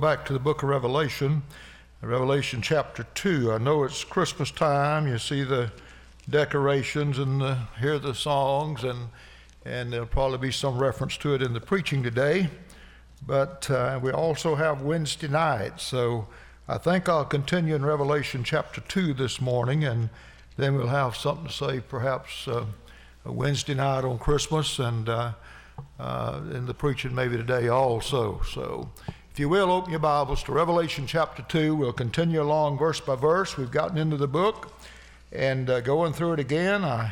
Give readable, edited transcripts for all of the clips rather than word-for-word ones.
back to the book of Revelation, Revelation chapter 2. I know it's Christmas time. You see the decorations and hear the songs, and there'll probably be some reference to it in the preaching today. But we also have Wednesday night. So I think I'll continue in Revelation chapter 2 this morning, and then we'll have something to say perhaps a Wednesday night on Christmas, and in the preaching maybe today also. So if you will, open your Bibles to Revelation chapter 2. We'll continue along verse by verse. We've gotten into the book and going through it again. I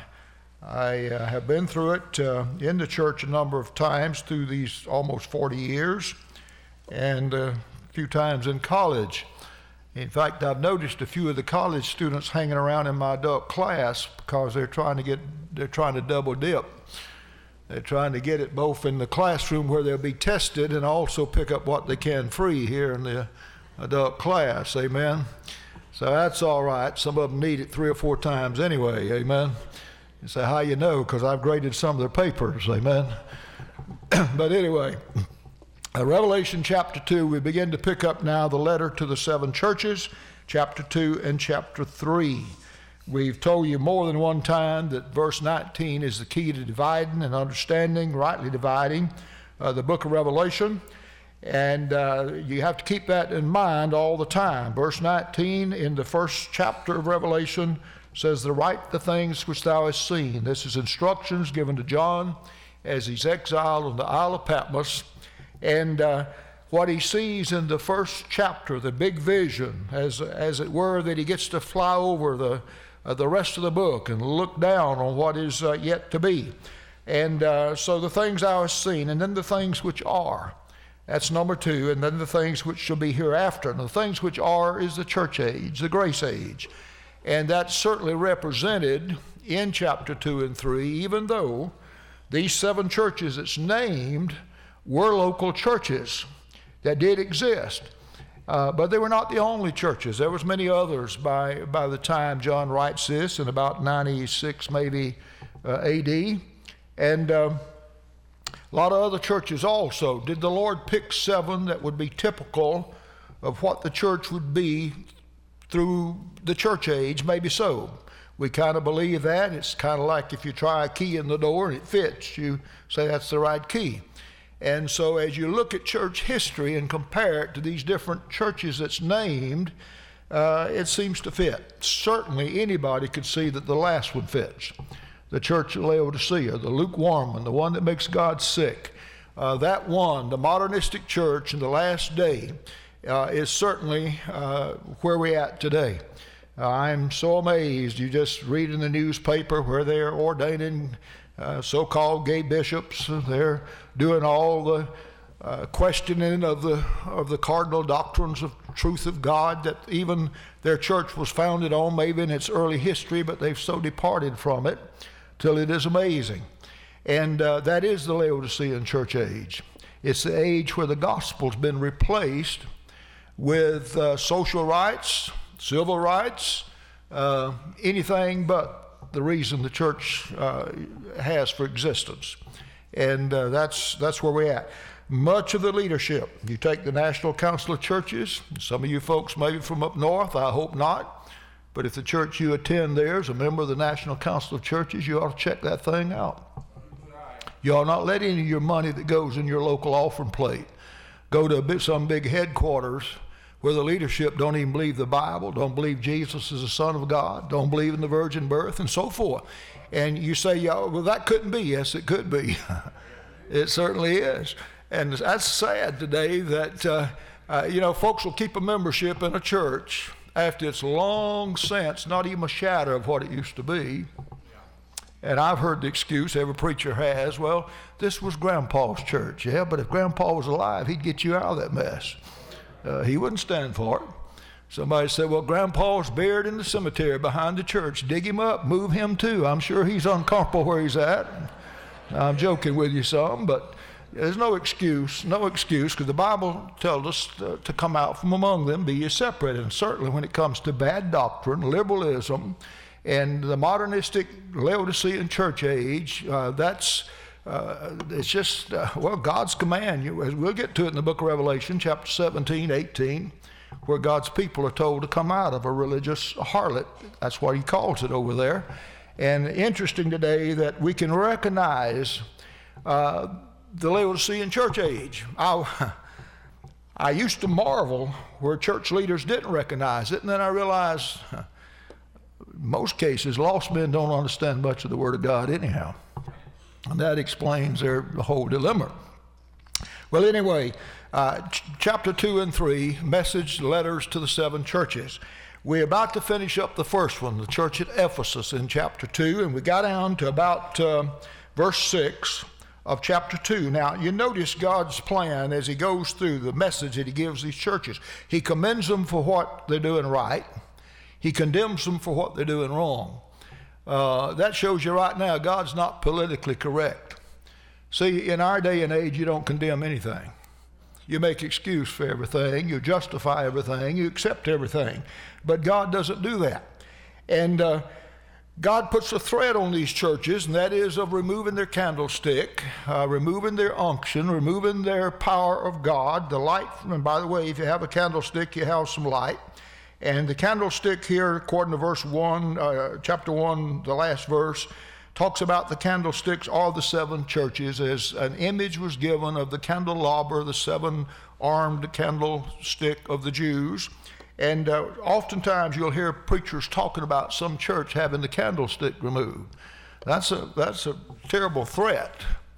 have been through it in the church a number of times through these almost 40 years, and a few times in college. In fact, I've noticed a few of the college students hanging around in my adult class because they're trying to double dip. They're trying to get it both in the classroom where they'll be tested and also pick up what they can free here in the adult class. Amen. So that's all right. Some of them need it 3 or 4 times anyway. Amen. You say, how you know? Because I've graded some of their papers. Amen. But anyway, Revelation chapter 2, we begin to pick up now the letter to the 7 churches, chapter 2 and chapter 3. We've told you more than one time that verse 19 is the key to dividing and understanding, rightly dividing the book of Revelation. And you have to keep that in mind all the time. Verse 19 in the first chapter of Revelation says, to write the things which thou hast seen. This is instructions given to John as he's exiled on the Isle of Patmos. And what he sees in the first chapter, the big vision, as it were, that he gets to fly over the rest of the book and look down on what is yet to be. And so the things thou hast seen, and then the things which are. That's number 2. And then the things which shall be hereafter. And the things which are is the church age, the grace age. And that's certainly represented in chapter 2 and 3, even though these 7 churches that's named were local churches that did exist. But they were not the only churches. There was many others by the time John writes this in about 96 maybe AD. And a lot of other churches also. Did the Lord pick 7 that would be typical of what the church would be through the church age? Maybe so. We kind of believe that. It's kind of like if you try a key in the door and it fits, you say that's the right key. And so as you look at church history and compare it to these different churches that's named, it seems to fit. Certainly anybody could see that the last one fits. The church of Laodicea, the lukewarm one, the one that makes God sick. That one, the modernistic church in the last day, is certainly where we're at today. I'm so amazed. You just read in the newspaper where they're ordaining so-called gay bishops. They're doing all the questioning of the cardinal doctrines of truth of God that even their church was founded on, maybe in its early history, but they've so departed from it till it is amazing. And that is the Laodicean church age. It's the age where the gospel's been replaced with social rights, civil rights, anything but the reason the church has for existence. And that's where we're at. Much of the leadership, you take the National Council of Churches, some of you folks maybe from up north, I hope not, but if the church you attend there is a member of the National Council of Churches, you ought to check that thing out. You ought not let any of your money that goes in your local offering plate go to some big headquarters where the leadership don't even believe the Bible, don't believe Jesus is the Son of God, don't believe in the virgin birth, and so forth. And you say, yeah, well, that couldn't be. Yes, it could be. It certainly is. And that's sad today that, folks will keep a membership in a church after it's long since not even a shadow of what it used to be. And I've heard the excuse, every preacher has, well, this was Grandpa's church. Yeah, but if Grandpa was alive, he'd get you out of that mess. He wouldn't stand for it. Somebody said, well, Grandpa's buried in the cemetery behind the church. Dig him up, move him too. I'm sure he's uncomfortable where he's at. I'm joking with you some, but there's no excuse, because the Bible tells us to come out from among them, be ye separate. And certainly when it comes to bad doctrine, liberalism, and the modernistic Laodicean church age, that's it's just, well, God's command. We'll get to it in the book of Revelation, chapter 17, 18, where God's people are told to come out of a religious harlot. That's what he calls it over there. And interesting today that we can recognize the Laodicean church age. I used to marvel where church leaders didn't recognize it, and then I realized in most cases lost men don't understand much of the Word of God anyhow. And that explains their whole dilemma. Well, anyway, chapter 2 and 3, message letters to the 7 churches. We're about to finish up the first one, the church at Ephesus in chapter 2, and we got down to about verse 6 of chapter 2. Now, you notice God's plan as he goes through the message that he gives these churches. He commends them for what they're doing right. He condemns them for what they're doing wrong. That shows you right now God's not politically correct. See, in our day and age, you don't condemn anything. You make excuse for everything. You justify everything. You accept everything. But God doesn't do that. And God puts a threat on these churches, and that is of removing their candlestick, removing their unction, removing their power of God, the light. And by the way, if you have a candlestick, you have some light. And the candlestick here, according to verse 1, chapter 1, the last verse, talks about the candlesticks are the 7 churches, as an image was given of the candelabra, the 7-armed candlestick of the Jews. And oftentimes you'll hear preachers talking about some church having the candlestick removed. That's a terrible threat.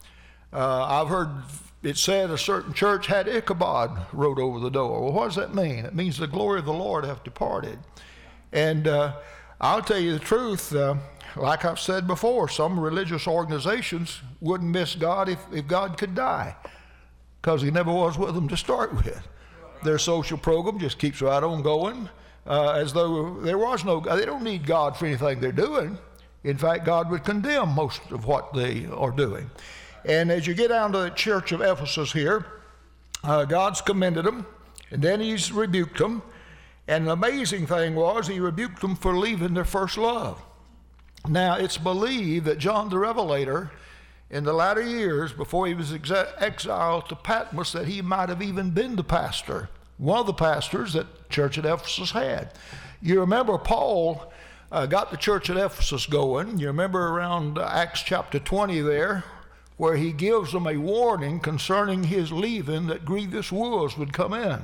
I've heard it said a certain church had Ichabod wrote over the door. Well, what does that mean? It means the glory of the Lord hath departed. And I'll tell you the truth, like I've said before, some religious organizations wouldn't miss God if God could die, because he never was with them to start with. Their social program just keeps right on going, as though there was no God. They don't need God for anything they're doing. In fact, God would condemn most of what they are doing. And as you get down to the church of Ephesus here, God's commended them, and then he's rebuked them. And the amazing thing was he rebuked them for leaving their first love. Now, it's believed that John the Revelator, in the latter years, before he was exiled to Patmos, that he might have even been the pastor, one of the pastors that the church at Ephesus had. You remember Paul got the church at Ephesus going. You remember around Acts chapter 20 there, where he gives them a warning concerning his leaving, that grievous wolves would come in.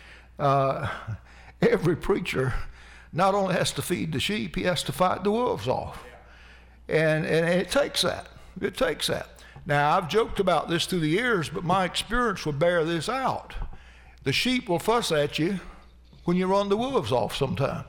Every preacher not only has to feed the sheep, he has to fight the wolves off. And it takes that. It takes that. Now, I've joked about this through the years, but my experience will bear this out. The sheep will fuss at you when you run the wolves off sometime.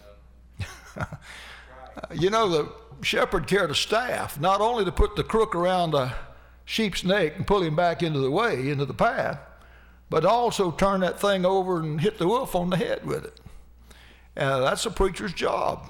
You know, the shepherd carried a staff, not only to put the crook around the sheep's neck and pull him back into the way, into the path, but also turn that thing over and hit the wolf on the head with it. That's a preacher's job.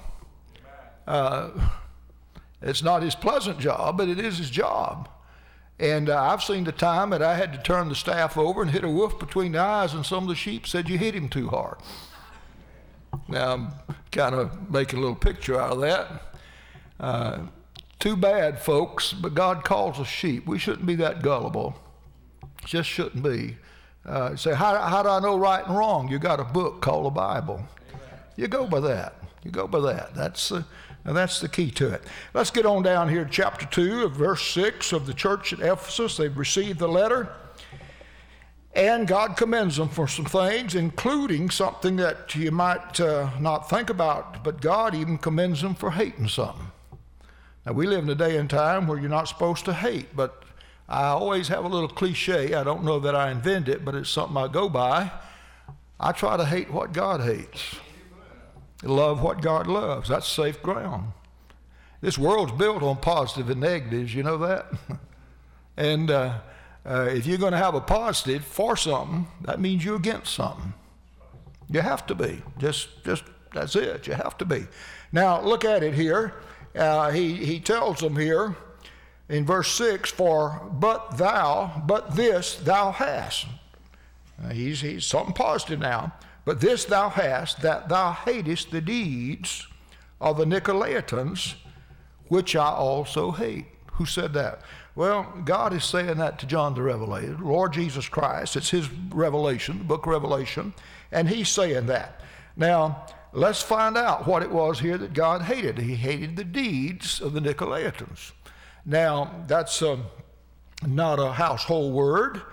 It's not his pleasant job, but it is his job. And I've seen the time that I had to turn the staff over and hit a wolf between the eyes, and some of the sheep said, "You hit him too hard." Now, I'm kind of making a little picture out of that. Too bad, folks, but God calls us sheep. We shouldn't be that gullible. Just shouldn't be. Say, how do I know right and wrong? You got a book called the Bible. You go by that. You go by that. That's the key to it. Let's get on down here to chapter 2 of verse 6 of the church at Ephesus. They've received the letter, and God commends them for some things, including something that you might not think about, but God even commends them for hating something. Now, we live in a day and time where you're not supposed to hate, but I always have a little cliche. I don't know that I invented it, but it's something I go by. I try to hate what God hates. Love what God loves. That's safe ground. This world's built on positive and negatives, you know that? And if you're going to have a positive for something, that means you're against something. You have to be. Just that's it. You have to be. Now, look at it here. He tells them here in verse 6, but this thou hast. He's something positive now. But this thou hast, that thou hatest the deeds of the Nicolaitans, which I also hate. Who said that? Well, God is saying that to John the Revelator, Lord Jesus Christ. It's his revelation, the book of Revelation, and he's saying that. Now, let's find out what it was here that God hated. He hated the deeds of the Nicolaitans. Now, that's not a household word,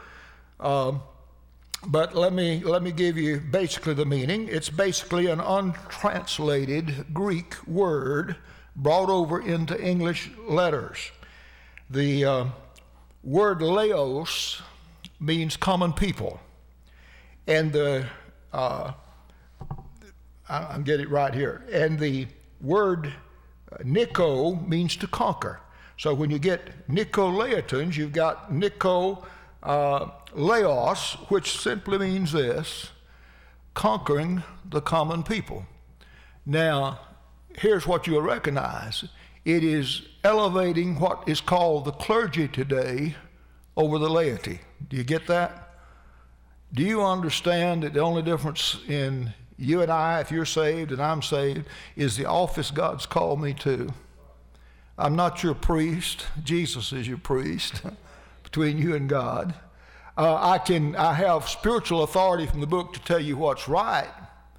but let me give you basically the meaning. It's basically an untranslated Greek word brought over into English letters. The word laos means common people. And I'll get it right here. And the word Nico means to conquer. So when you get Nicolaitans, you've got Laos, which simply means this: conquering the common people. Now, here's what you'll recognize. It is elevating what is called the clergy today over the laity. Do you get that? Do you understand that the only difference in you and I, if you're saved and I'm saved, is the office God's called me to? I'm not your priest. Jesus is your priest between you and God. I have spiritual authority from the book to tell you what's right,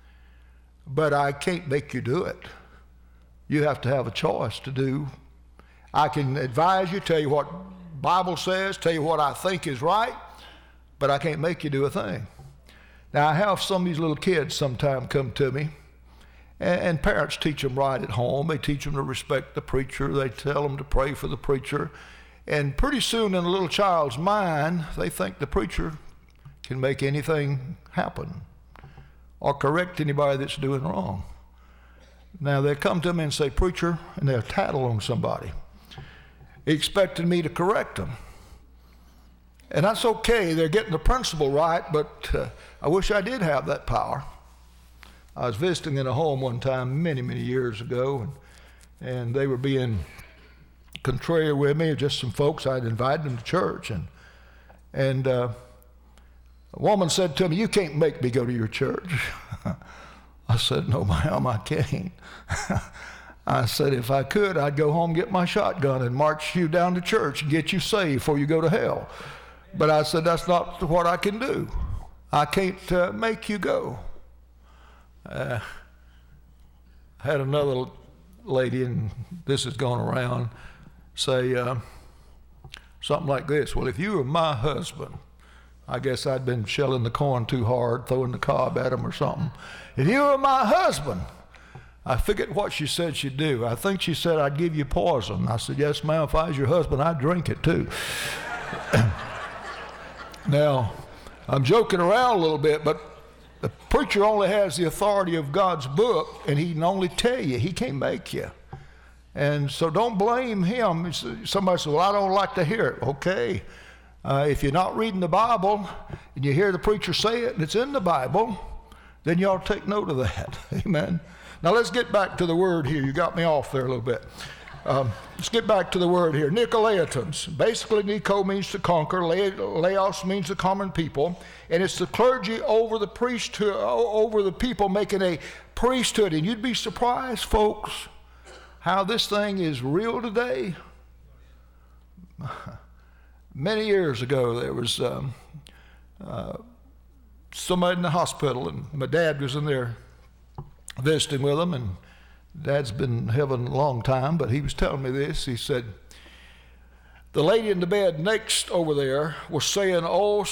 but I can't make you do it. You have to have a choice to do. I can advise you, tell you what Bible says, tell you what I think is right, but I can't make you do a thing. Now, I have some of these little kids sometime come to me, and parents teach them right at home. They teach them to respect the preacher. They tell them to pray for the preacher. And pretty soon in a little child's mind, they think the preacher can make anything happen or correct anybody that's doing wrong. Now, they come to me and say, preacher, and they'll tattle on somebody, expecting me to correct them. And that's okay. They're getting the principle right, but I wish I did have that power. I was visiting in a home one time many, many years ago, and they were being contrary with me, just some folks. I'd invited them to church, and a woman said to me, you can't make me go to your church. I said, no, ma'am, I can't. I said, if I could, I'd go home, get my shotgun, and march you down to church and get you saved before you go to hell. But I said, that's not what I can do. I can't make you go. I had another lady, and this has gone around, say something like this: well, if you were my husband, I guess I'd been shelling the corn too hard, throwing the cob at him or something. If you were my husband, I forget what she said she'd do. I think she said, I'd give you poison. I said, yes, ma'am, if I was your husband, I'd drink it too. Now, I'm joking around a little bit, but the preacher only has the authority of God's book, and he can only tell you. He can't make you. And so don't blame him. Somebody says, well, I don't like to hear it. Okay. If you're not reading the Bible and you hear the preacher say it and it's in the Bible, then you ought to take note of that. Amen. Now let's get back to the word here. You got me off there a little bit. Let's get back to the word here. Nicolaitans. Basically, Nico means to conquer. Laos means the common people. And it's the clergy over the priesthood, over the people, making a priesthood. And you'd be surprised, folks, how this thing is real today. Many years ago, there was somebody in the hospital, and my dad was in there visiting with them, and Dad's been in heaven a long time, but he was telling me this. He said, the lady in the bed next over there was saying,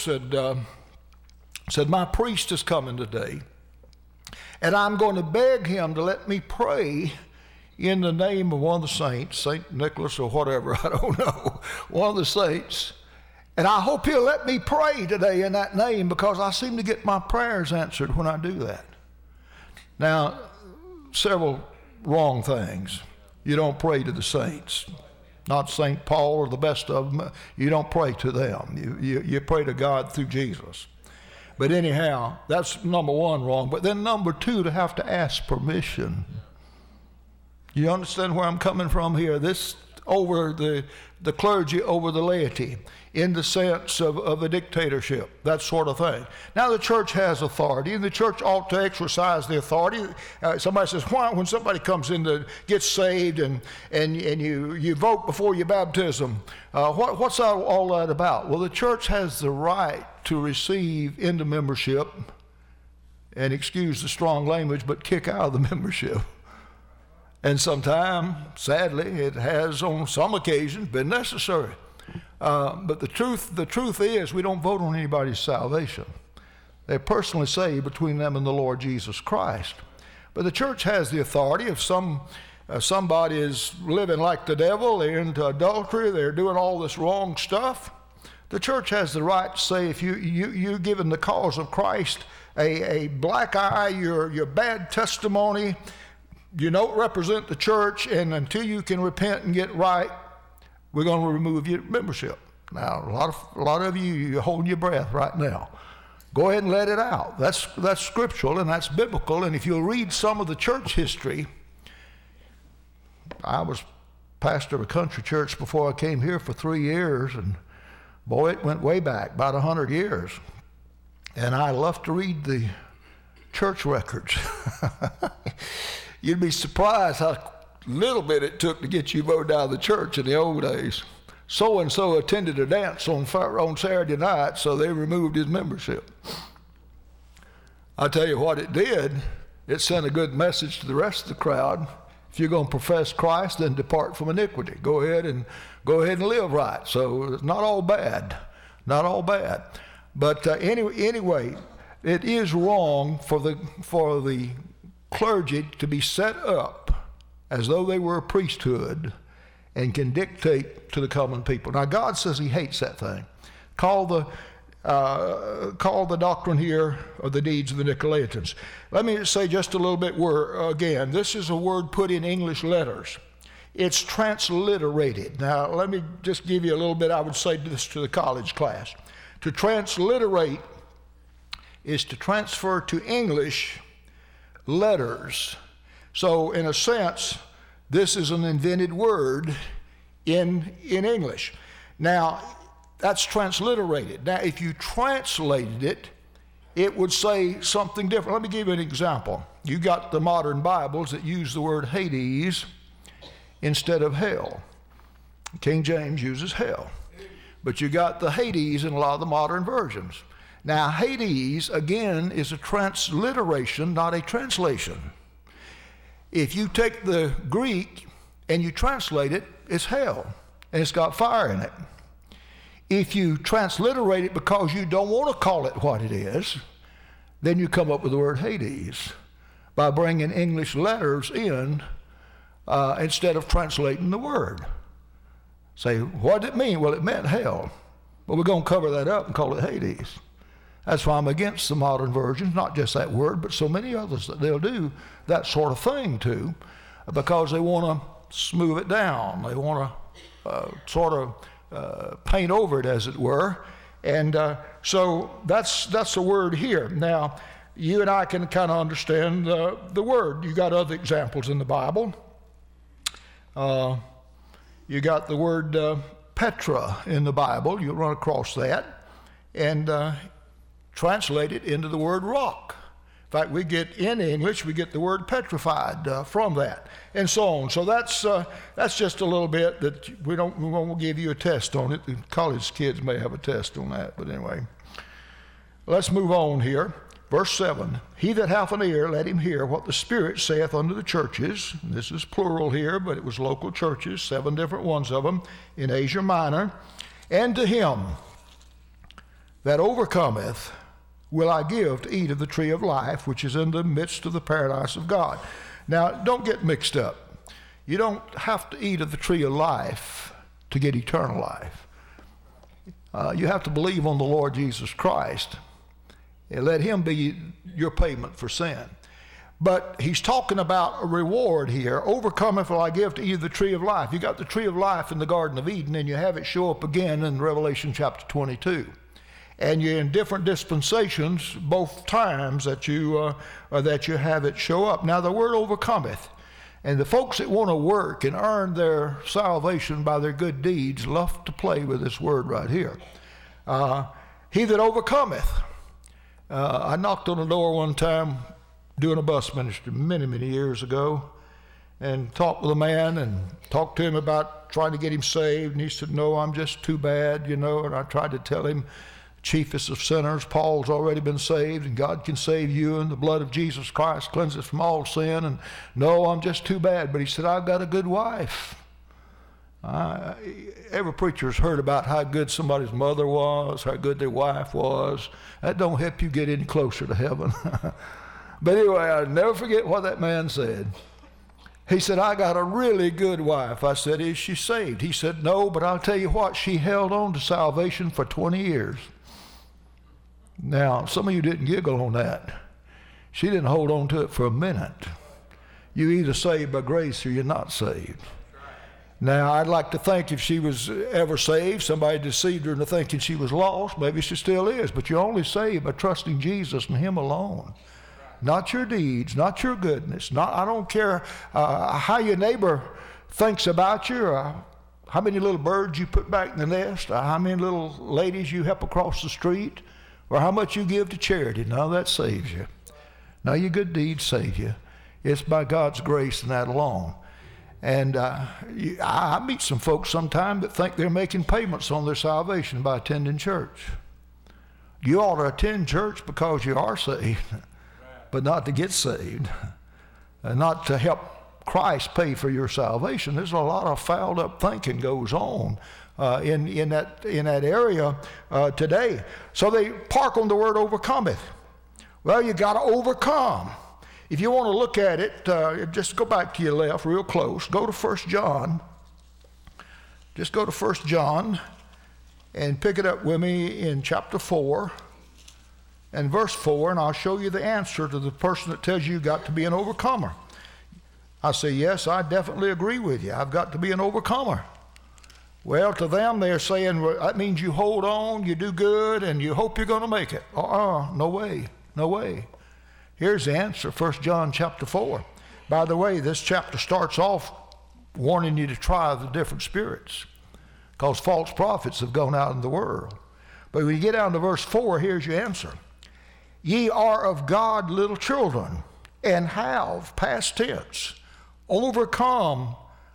said, my priest is coming today, and I'm going to beg him to let me pray in the name of one of the saints, St. Nicholas or whatever, I don't know, one of the saints. And I hope he'll let me pray today in that name, because I seem to get my prayers answered when I do that. Now, several wrong things. You don't pray to the saints. Not St. Paul or the best of them. You don't pray to them. You pray to God through Jesus. But anyhow, that's number one wrong. But then number two, to have to ask permission. You understand where I'm coming from here? This over the clergy, over the laity, in the sense of a dictatorship, that sort of thing. Now, the church has authority, and the church ought to exercise the authority. Somebody says, why, when somebody comes in to get saved and you vote before your baptism, what's all that about? Well, the church has the right to receive into membership, and excuse the strong language, but kick out of the membership. And sometimes, sadly, it has on some occasions been necessary. But the truth is, we don't vote on anybody's salvation. They're personally saved between them and the Lord Jesus Christ. But the church has the authority. If somebody is living like the devil, they're into adultery, they're doing all this wrong stuff, the church has the right to say, if you're giving the cause of Christ a black eye, your bad testimony, you don't represent the church, and until you can repent and get right, we're going to remove your membership. Now, a lot of you're holding your breath right now. Go ahead and let it out. That's scriptural and that's biblical. And if you'll read some of the church history, I was pastor of a country church before I came here for 3 years, and boy, it went way back, about 100 years. And I love to read the church records. You'd be surprised how little bit it took to get you voted out of the church in the old days. So-and-so attended a dance on Saturday night, so they removed his membership. I tell you what it did, it sent a good message to the rest of the crowd. If you're going to profess Christ, then depart from iniquity. Go ahead and live right. So it's not all bad, not all bad. But anyway, it is wrong for the clergy to be set up as though they were a priesthood and can dictate to the common people. Now, God says he hates that thing. Call the doctrine here of the deeds of the Nicolaitans. Let me say just a little bit again. This is a word put in English letters. It's transliterated. Now, let me just give you a little bit. I would say this to the college class. To transliterate is to transfer to English letters. So in a sense, this is an invented word in English. Now, that's transliterated. Now, if you translated it, it would say something different. Let me give you an example. You got the modern Bibles that use the word Hades instead of hell. King James uses hell. But you got the Hades in a lot of the modern versions. Now, Hades, again, is a transliteration, not a translation. If you take the Greek and you translate it, it's hell, and it's got fire in it. If you transliterate it because you don't want to call it what it is, then you come up with the word Hades by bringing English letters in instead of translating the word. Say, what did it mean? Well, it meant hell. But we're going to cover that up and call it Hades. That's why I'm against the modern versions, not just that word, but so many others that they'll do that sort of thing to, because they want to smooth it down. They want to sort of paint over it, as it were. And so that's the word here. Now, you and I can kind of understand the word. You got other examples in the Bible. You got the word Petra in the Bible. You'll run across that. And translate it into the word rock. In fact, we get in English, we get the word petrified from that, and so on. So that's just a little bit that we won't give you a test on it. The college kids may have a test on that, but anyway. Let's move on here. Verse 7, he that hath an ear, let him hear what the Spirit saith unto the churches. This is plural here, but it was local churches, 7 different ones of them in Asia Minor. And to him that overcometh will I give to eat of the tree of life, which is in the midst of the paradise of God. Now, don't get mixed up. You don't have to eat of the tree of life to get eternal life. You have to believe on the Lord Jesus Christ and let him be your payment for sin. But he's talking about a reward here. Overcometh will I give to eat of the tree of life. You got the tree of life in the Garden of Eden, and you have it show up again in Revelation chapter 22. And you're in different dispensations both times that you have it show up. Now, the word overcometh And the folks that want to work and earn their salvation by their good deeds love to play with this word right here. He that overcometh. I knocked on the door one time doing a bus ministry many, many years ago, and talked with a man and talked to him about trying to get him saved. And he said, no, I'm just too bad, you know. And I tried to tell him, chiefest of sinners, Paul's already been saved, and God can save you, and the blood of Jesus Christ cleanses from all sin. And no, I'm just too bad. But he said, I've got a good wife. Every preacher's heard about how good somebody's mother was, how good their wife was. That don't help you get any closer to heaven. But anyway, I'll never forget what that man said. He said, I got a really good wife. I said, is she saved? He said, no, but I'll tell you what, she held on to salvation for 20 years. Now, some of you didn't giggle on that. She didn't hold on to it for a minute. You're either saved by grace or you're not saved. Now, I'd like to think if she was ever saved, somebody deceived her into thinking she was lost. Maybe she still is, but you're only saved by trusting Jesus and Him alone. Not your deeds, not your goodness. I don't care how your neighbor thinks about you, or how many little birds you put back in the nest, or how many little ladies you help across the street, or how much you give to charity. None of that saves you. None of your good deeds save you. It's by God's grace and that alone. And I meet some folks sometimes that think they're making payments on their salvation by attending church. You ought to attend church because you are saved, but not to get saved, and not to help Christ pay for your salvation. There's a lot of fouled up thinking goes on in that area today. So they park on the word overcometh. Well, you got to overcome. If you want to look at it, just go back to your left real close. Go to 1 John. Just go to 1 John and pick it up with me in chapter 4 and verse 4, and I'll show you the answer to the person that tells you got to be an overcomer. I say, yes, I definitely agree with you. I've got to be an overcomer. Well, to them, they're saying, well, that means you hold on, you do good, and you hope you're going to make it. No way, no way. Here's the answer, 1 John chapter 4. By the way, this chapter starts off warning you to try the different spirits, because false prophets have gone out in the world. But when you get down to verse 4, here's your answer. Ye are of God little children, and have, past tense, overcome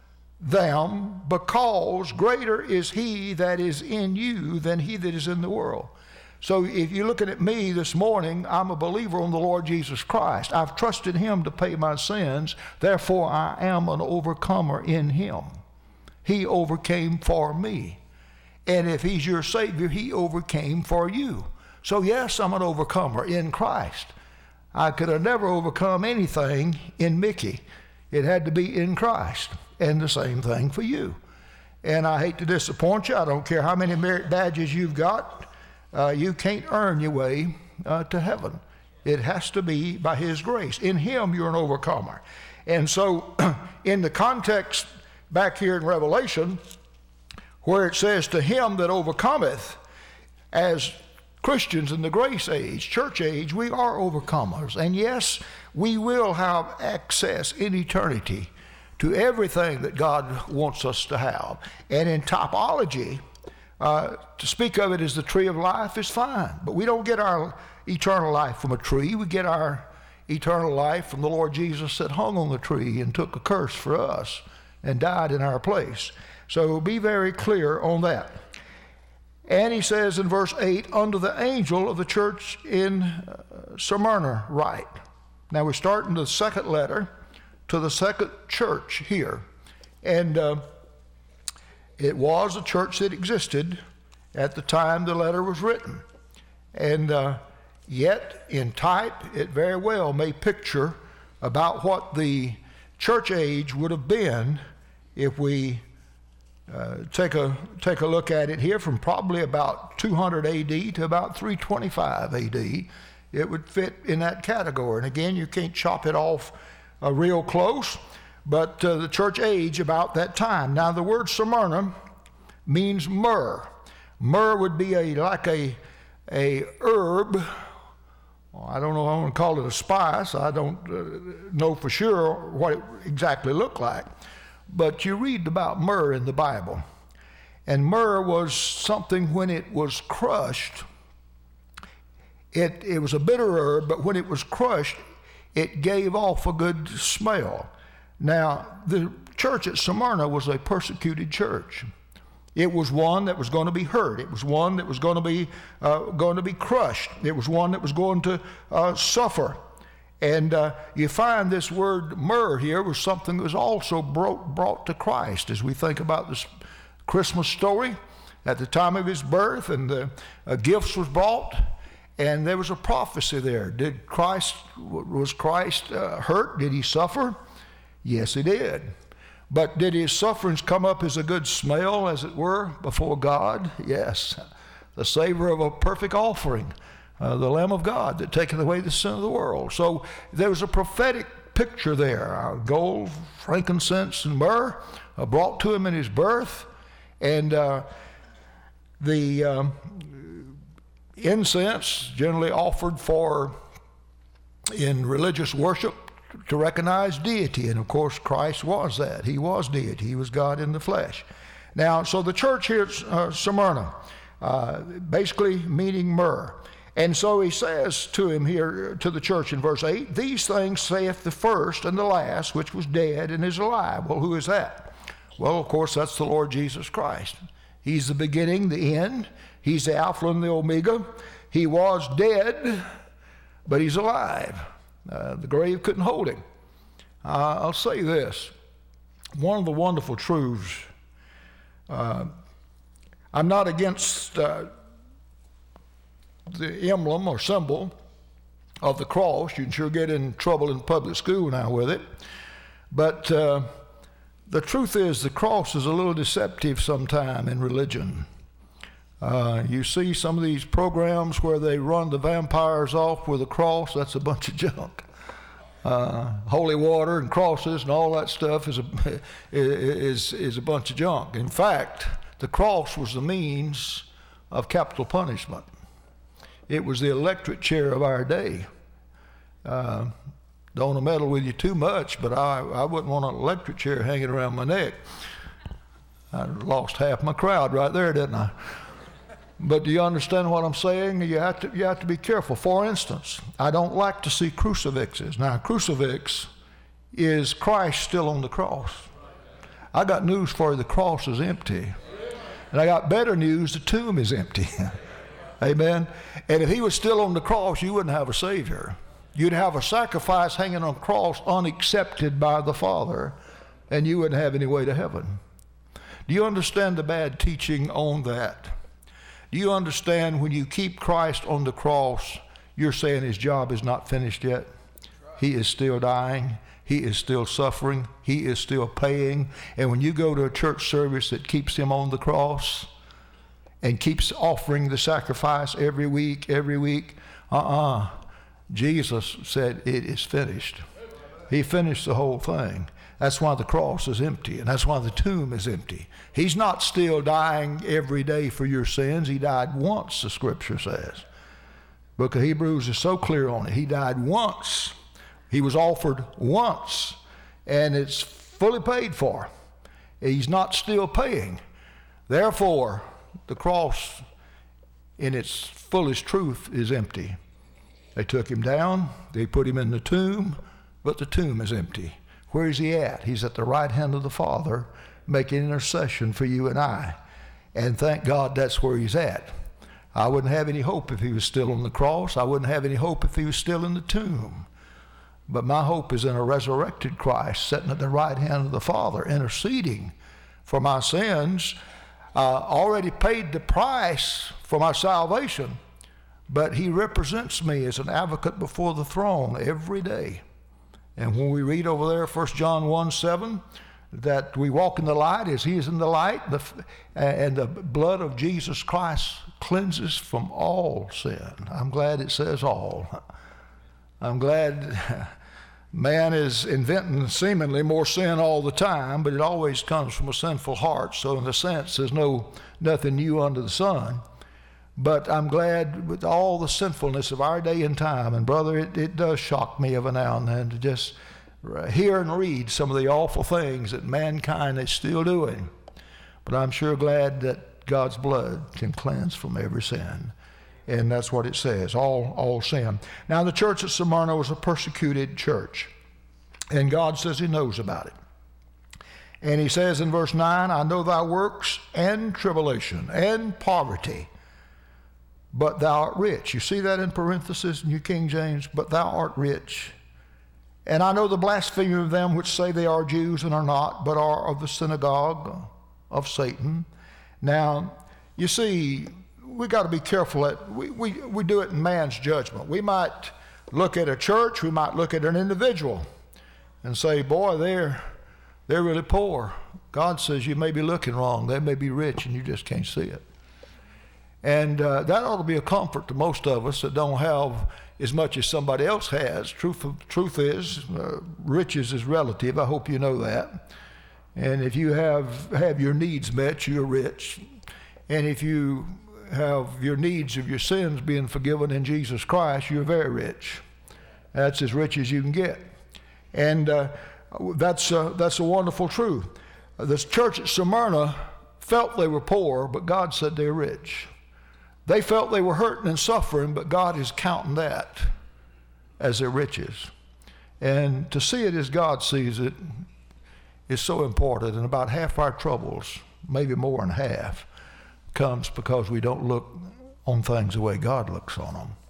them, because greater is He that is in you than he that is in the world. So if you're looking at me this morning, I'm a believer on the Lord Jesus Christ. I've trusted Him to pay my sins. Therefore, I am an overcomer in Him. He overcame for me. And if He's your Savior, He overcame for you. So yes, I'm an overcomer in Christ. I could have never overcome anything in Mickey. It had to be in Christ. And the same thing for you. And I hate to disappoint you. I don't care how many merit badges you've got. You can't earn your way to heaven. It has to be by His grace. In Him, you're an overcomer. And so in the context back here in Revelation, where it says, to him that overcometh, as Christians in the grace age, church age, we are overcomers. And yes, we will have access in eternity to everything that God wants us to have. And in typology, to speak of it as the tree of life is fine, but we don't get our eternal life from a tree. We get our eternal life from the Lord Jesus that hung on the tree and took a curse for us and died in our place. So be very clear on that. And he says in verse 8, unto the angel of the church in Smyrna write. Now we're starting the second letter to the second church here. And it was a church that existed at the time the letter was written. And yet, in type, it very well may picture about what the church age would have been if we take a look at it here from probably about 200 AD to about 325 AD. It would fit in that category. And again, you can't chop it off real close, but the church age about that time. Now, the word Smyrna means myrrh. Myrrh would be like a herb I don't know if I want to call it a spice. I don't know for sure what it exactly looked like. But you read about myrrh in the Bible. And myrrh was something when it was crushed. It was a bitter herb, but when it was crushed, it gave off a good smell. Now, the church at Smyrna was a persecuted church. It was one that was going to be hurt. It was one that was going to be crushed. It was one that was going to suffer. And you find this word myrrh here was something that was also brought to Christ as we think about this Christmas story at the time of his birth, and the gifts was brought, and there was a prophecy there. Was Christ hurt? Did he suffer? Yes, he did. But did his sufferings come up as a good smell, as it were, before God? Yes. The savor of a perfect offering, the Lamb of God that taketh away the sin of the world. So there was a prophetic picture there. Gold, frankincense, and myrrh brought to him in his birth. And the incense generally offered in religious worship to recognize deity. And of course, Christ was that. He was deity. He was God in the flesh. Now, so the church here at Smyrna, basically meaning myrrh. And so he says to him here, to the church in verse 8, these things saith the first and the last, which was dead and is alive. Well, who is that? Well, of course, that's the Lord Jesus Christ. He's the beginning, the end. He's the Alpha and the Omega. He was dead, but he's alive. The grave couldn't hold him. I'll say this. One of the wonderful truths, I'm not against the emblem or symbol of the cross. You can sure get in trouble in public school now with it. But the truth is the cross is a little deceptive sometime in religion. You see some of these programs where they run the vampires off with a cross. That's a bunch of junk. Holy water and crosses and all that stuff is a bunch of junk. In fact, the cross was the means of capital punishment. It was the electric chair of our day. Don't want to meddle with you too much, but I wouldn't want an electric chair hanging around my neck. I lost half my crowd right there, didn't I? But do you understand what I'm saying? You have to be careful. For instance, I don't like to see crucifixes. Now, a crucifix is Christ still on the cross. I got news for you, the cross is empty. And I got better news, the tomb is empty. Amen? And if he was still on the cross, you wouldn't have a Savior. You'd have a sacrifice hanging on a cross unaccepted by the Father, and you wouldn't have any way to heaven. Do you understand the bad teaching on that? Do you understand when you keep Christ on the cross, you're saying his job is not finished yet? He is still dying. He is still suffering. He is still paying. And when you go to a church service that keeps him on the cross and keeps offering the sacrifice every week, Jesus said it is finished. He finished the whole thing. That's why the cross is empty, and that's why the tomb is empty. He's not still dying every day for your sins. He died once, the scripture says. Book of Hebrews is so clear on it. He died once. He was offered once, and it's fully paid for. He's not still paying. Therefore, the cross in its fullest truth is empty. They took him down. They put him in the tomb, but the tomb is empty. Where is he at? He's at the right hand of the Father, making intercession for you and I. And thank God that's where he's at. I wouldn't have any hope if he was still on the cross. I wouldn't have any hope if he was still in the tomb. But my hope is in a resurrected Christ sitting at the right hand of the Father, interceding for my sins, already paid the price for my salvation. But he represents me as an advocate before the throne every day. And when we read over there, 1 John 1:7, that we walk in the light as he is in the light, and the blood of Jesus Christ cleanses from all sin. I'm glad it says all. I'm glad man is inventing seemingly more sin all the time, but it always comes from a sinful heart. So in a sense, there's nothing new under the sun. But I'm glad with all the sinfulness of our day and time, and brother, it does shock me every now and then to just hear and read some of the awful things that mankind is still doing. But I'm sure glad that God's blood can cleanse from every sin. And that's what it says, all sin. Now the church at Smyrna was a persecuted church. And God says he knows about it. And he says in verse 9, I know thy works and tribulation and poverty, but thou art rich. You see that in parentheses in your King James? But thou art rich. And I know the blasphemy of them which say they are Jews and are not, but are of the synagogue of Satan. Now, you see, we got to be careful that we do it in man's judgment. We might look at a church, we might look at an individual and say, boy, they're really poor. God says you may be looking wrong. They may be rich and you just can't see it. And that ought to be a comfort to most of us that don't have as much as somebody else has. Truth is, riches is relative. I hope you know that. And if you have your needs met, you're rich. And if you have your needs of your sins being forgiven in Jesus Christ, you're very rich. That's as rich as you can get. And that's a wonderful truth. The church at Smyrna felt they were poor, but God said they're rich. They felt they were hurting and suffering, but God is counting that as their riches. And to see it as God sees it is so important. And about half our troubles, maybe more than half, comes because we don't look on things the way God looks on them.